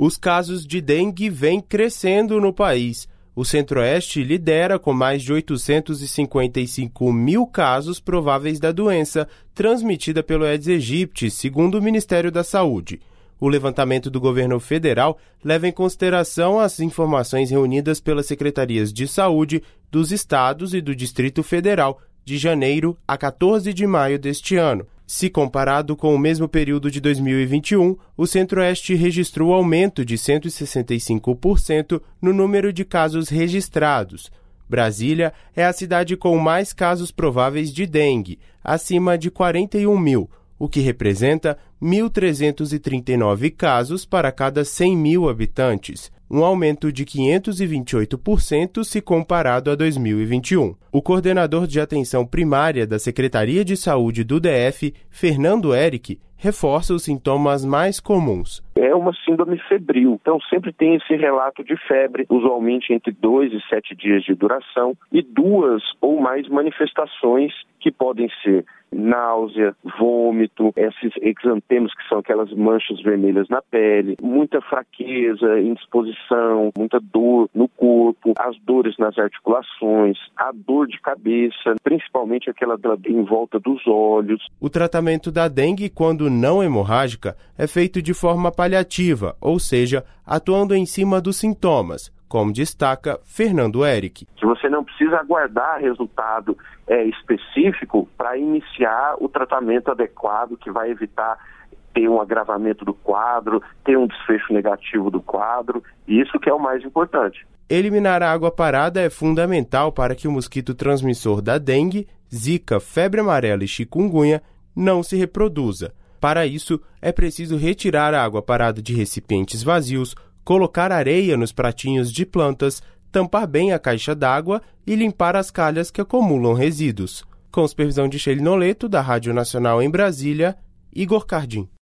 Os casos de dengue vêm crescendo no país. O Centro-Oeste lidera com mais de 855 mil casos prováveis da doença, transmitida pelo Aedes aegypti, segundo o Ministério da Saúde. O levantamento do governo federal leva em consideração as informações reunidas pelas secretarias de saúde dos estados e do Distrito Federal de janeiro a 14 de maio deste ano. Se comparado com o mesmo período de 2021, o Centro-Oeste registrou aumento de 165% no número de casos registrados. Brasília é a cidade com mais casos prováveis de dengue, acima de 41 mil, o que representa 1.339 casos para cada 100 mil habitantes, um aumento de 528% se comparado a 2021. O coordenador de atenção primária da Secretaria de Saúde do DF, Fernando Erick, reforça os sintomas mais comuns. É uma síndrome febril, então sempre tem esse relato de febre, usualmente entre 2 e 7 dias de duração, e 2 ou mais manifestações que podem ser náusea, vômito, esses exantemas, que são aquelas manchas vermelhas na pele, muita fraqueza, indisposição, muita dor no corpo, as dores nas articulações, a dor de cabeça, principalmente aquela em volta dos olhos. O tratamento da dengue, quando não hemorrágica, é feito de forma paliativa, ou seja, atuando em cima dos sintomas, como destaca Fernando Erick. Que você não precisa aguardar resultado específico para iniciar o tratamento adequado que vai evitar ter um agravamento do quadro, ter um desfecho negativo do quadro, e isso que é o mais importante. Eliminar a água parada é fundamental para que o mosquito transmissor da dengue, zika, febre amarela e chikungunya não se reproduza. Para isso, é preciso retirar a água parada de recipientes vazios, colocar areia nos pratinhos de plantas, tampar bem a caixa d'água e limpar as calhas que acumulam resíduos. Com supervisão de Sheila Noleto, da Rádio Nacional em Brasília, Igor Cardim.